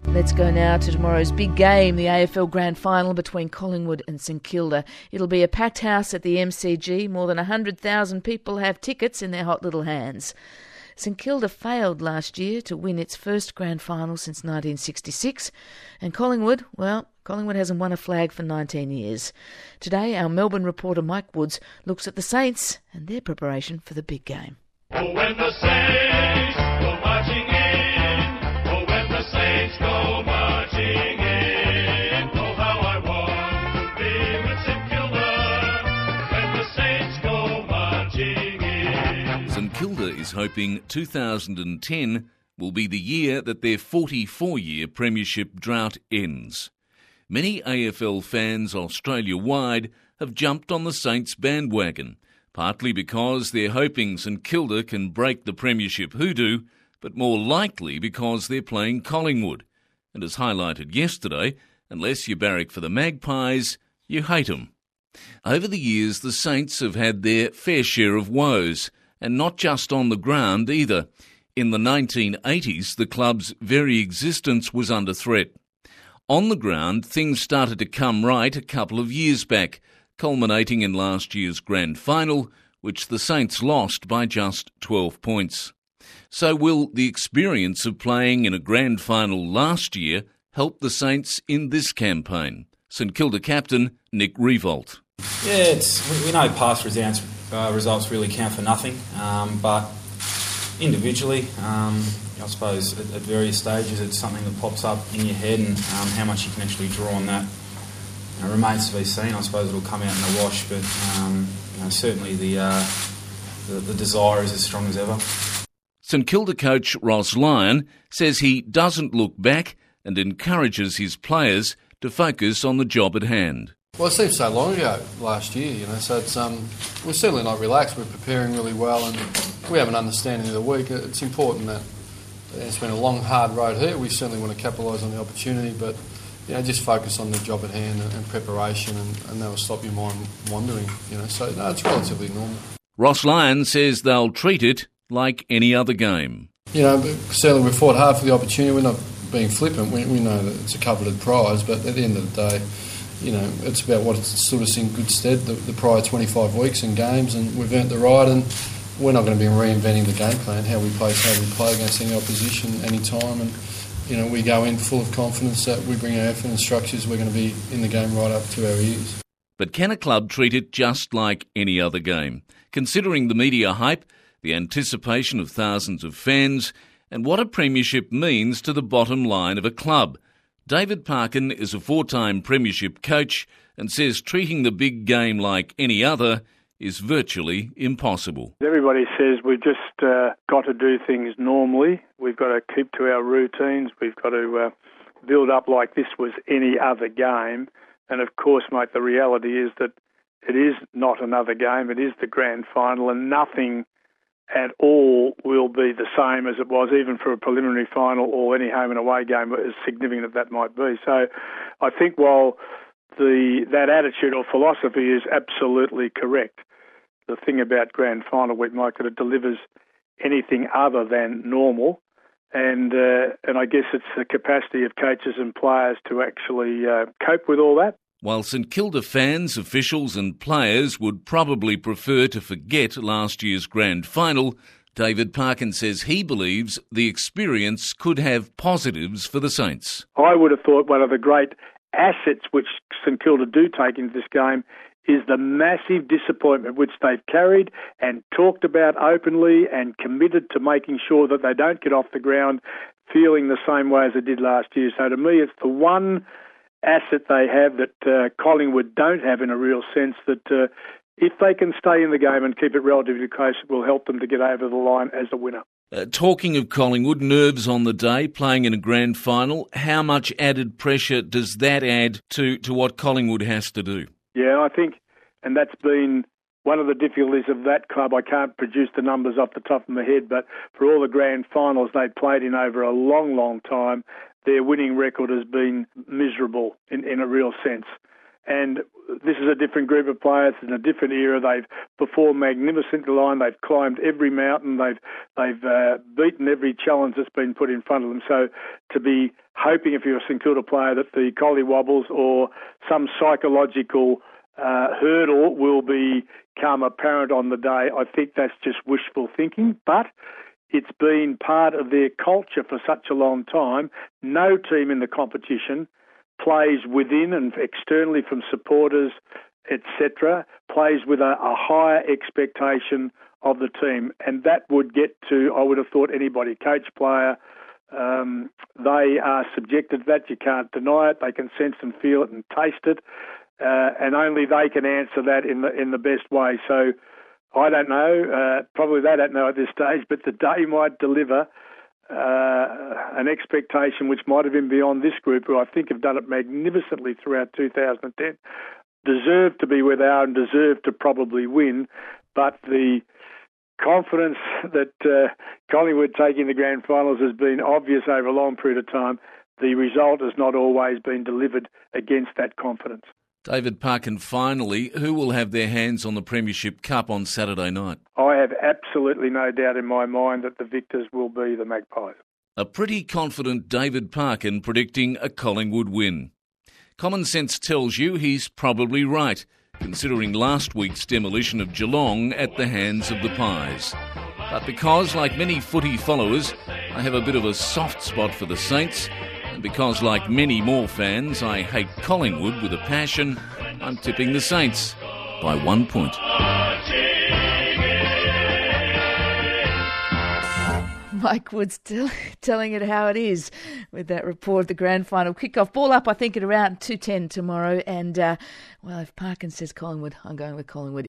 Let's go now to tomorrow's big game, the AFL Grand Final between Collingwood and St Kilda. It'll be a packed house at the MCG. More than 100,000 people have tickets in their hot little hands. St Kilda failed last year to win its first Grand Final since 1966. And Collingwood hasn't won a flag for 19 years. Today, our Melbourne reporter Mike Woods looks at the Saints and their preparation for the big game. Oh, when the Saints go marching in. Oh, when the Saints go marching in. Oh, how I want to be with St Kilda when the Saints go marching in. St Kilda is hoping 2010 will be the year that their 44-year premiership drought ends. Many AFL fans Australia-wide have jumped on the Saints bandwagon, partly because they're hoping St Kilda can break the premiership hoodoo, but more likely because they're playing Collingwood. And as highlighted yesterday, unless you barrack for the Magpies, you hate 'em. Over the years, the Saints have had their fair share of woes, and not just on the ground either. In the 1980s, the club's very existence was under threat. On the ground, things started to come right a couple of years back, culminating in last year's grand final, which the Saints lost by just 12 points. So will the experience of playing in a grand final last year help the Saints in this campaign? St Kilda captain Nick Riewoldt. Yeah, we know past results really count for nothing, but individually, I suppose at various stages it's something that pops up in your head, and how much you can actually draw on that remains to be seen. I suppose it'll come out in the wash, but certainly the desire is as strong as ever. St Kilda coach Ross Lyon says he doesn't look back and encourages his players to focus on the job at hand. Well, it seems so long ago last year, so it's we're certainly not relaxed. We're preparing really well, and we have an understanding of the week. It's important that it's been a long, hard road here. We certainly want to capitalise on the opportunity, but just focus on the job at hand and preparation, and that will stop your mind wandering. So no, it's relatively normal. Ross Lyon says they'll treat it like any other game. But certainly we've fought hard for the opportunity. We're not being flippant. We know that it's a coveted prize, but at the end of the day, it's about what stood us in good stead the prior 25 weeks and games, and we've earned the right, and we're not going to be reinventing the game plan, how we play against any opposition any time, and we go in full of confidence that we bring our effort and structures, we're going to be in the game right up to our ears. But can a club treat it just like any other game, considering the media hype, the anticipation of thousands of fans, and what a premiership means to the bottom line of a club? David Parkin is a 4-time premiership coach and says treating the big game like any other is virtually impossible. Everybody says we've just got to do things normally. We've got to keep to our routines. We've got to build up like this was any other game. And of course, mate, the reality is that it is not another game. It is the grand final, and nothing at all will be the same as it was, even for a preliminary final or any home and away game, as significant as that might be. So I think while that attitude or philosophy is absolutely correct, the thing about grand final week, Mike, that it delivers anything other than normal, and I guess it's the capacity of coaches and players to actually cope with all that. While St Kilda fans, officials and players would probably prefer to forget last year's grand final, David Parkin says he believes the experience could have positives for the Saints. I would have thought one of the great assets which St Kilda do take into this game is the massive disappointment which they've carried and talked about openly and committed to making sure that they don't get off the ground feeling the same way as they did last year. So to me, it's the one asset they have that Collingwood don't have in a real sense, that if they can stay in the game and keep it relatively close, it will help them to get over the line as a winner. Talking of Collingwood, nerves on the day, playing in a grand final, how much added pressure does that add to what Collingwood has to do? Yeah, I think, and that's been one of the difficulties of that club. I can't produce the numbers off the top of my head, but for all the grand finals they've played in over a long, long time, their winning record has been miserable in a real sense. And this is a different group of players in a different era. They've performed magnificently line. They've climbed every mountain. They've beaten every challenge that's been put in front of them. So to be hoping, if you're a St Kilda player, that the collywobbles or some psychological hurdle will become apparent on the day, I think that's just wishful thinking. But it's been part of their culture for such a long time. No team in the competition plays within and externally from supporters, etc., plays with a higher expectation of the team. And that would get to, I would have thought, anybody, coach, player, they are subjected to that. You can't deny it. They can sense and feel it and taste it. And only they can answer that in the best way. So I don't know. Probably they don't know at this stage, but the day might deliver an expectation which might have been beyond this group, who I think have done it magnificently throughout 2010, deserve to be where they are and deserve to probably win. But the confidence that Collingwood taking the grand finals has been obvious over a long period of time. The result has not always been delivered against that confidence. David Parkin, finally, who will have their hands on the Premiership Cup on Saturday night? I have absolutely no doubt in my mind that the victors will be the Magpies. A pretty confident David Parkin predicting a Collingwood win. Common sense tells you he's probably right, considering last week's demolition of Geelong at the hands of the Pies. But because, like many footy followers, I have a bit of a soft spot for the Saints, and because, like many more fans, I hate Collingwood with a passion, I'm tipping the Saints by 1 point. Mike Wood's telling it how it is with that report. The grand final kick-off. Ball up, I think, at around 2:10 tomorrow. And, well, if Parkin says Collingwood, I'm going with Collingwood.